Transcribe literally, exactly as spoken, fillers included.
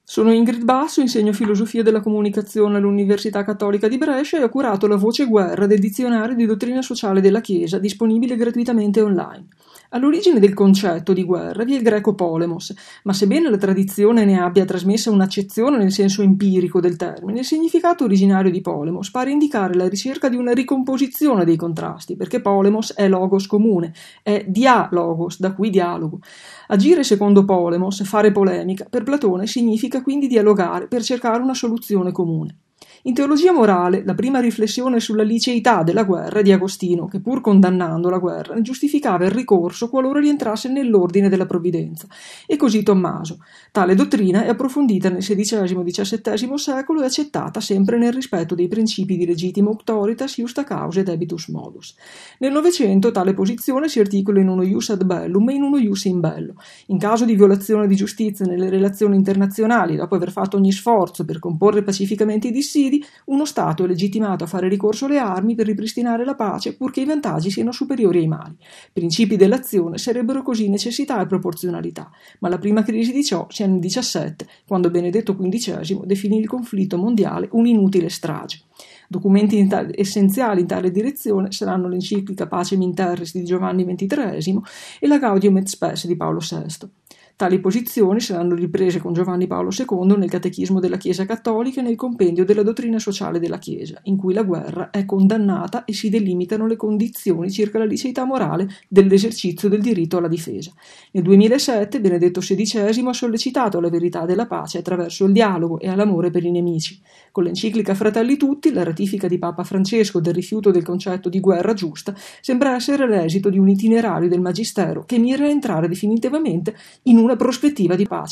Sono Ingrid Basso, insegno filosofia della comunicazione all'Università Cattolica di Brescia e ho curato la voce guerra del dizionario di dottrina sociale della Chiesa, disponibile gratuitamente online. All'origine del concetto di guerra vi è il greco polemos, ma sebbene la tradizione ne abbia trasmessa un'accezione nel senso empirico del termine, il significato originario di polemos pare indicare la ricerca di una ricomposizione dei contrasti, perché polemos è logos comune, è dialogos, da cui dialogo. Agire secondo polemos, fare polemica, per Platone significa quindi dialogare per cercare una soluzione comune. In teologia morale, la prima riflessione sulla liceità della guerra è di Agostino, che pur condannando la guerra ne giustificava il ricorso qualora rientrasse nell'ordine della provvidenza, e così Tommaso. Tale dottrina è approfondita nel sedicesimo diciassettesimo secolo e accettata sempre nel rispetto dei principi di legitima auctoritas, iusta causa et habetus modus. Nel Novecento tale posizione si articola in uno ius ad bellum e in uno ius in bello. In caso di violazione di giustizia nelle relazioni internazionali, dopo aver fatto ogni sforzo per comporre pacificamente i dissidi, uno Stato è legittimato a fare ricorso alle armi per ripristinare la pace, purché i vantaggi siano superiori ai mali. Principi dell'azione sarebbero così necessità e proporzionalità, ma la prima crisi di ciò c'è nel diciassette, quando Benedetto quindicesimo definì il conflitto mondiale un'inutile strage. Documenti in ta- essenziali in tale direzione saranno l'enciclica Pacem in Terris di Giovanni ventitreesimo e la Gaudium et Spes di Paolo sesto. Tali posizioni saranno riprese con Giovanni Paolo secondo nel Catechismo della Chiesa Cattolica e nel Compendio della Dottrina Sociale della Chiesa, in cui la guerra è condannata e si delimitano le condizioni circa la liceità morale dell'esercizio del diritto alla difesa. Nel duemilasette Benedetto sedicesimo ha sollecitato la verità della pace attraverso il dialogo e all'amore per i nemici. Con l'enciclica Fratelli Tutti, la ratifica di Papa Francesco del rifiuto del concetto di guerra giusta sembra essere l'esito di un itinerario del Magistero che mira a entrare definitivamente in una prospettiva di pace.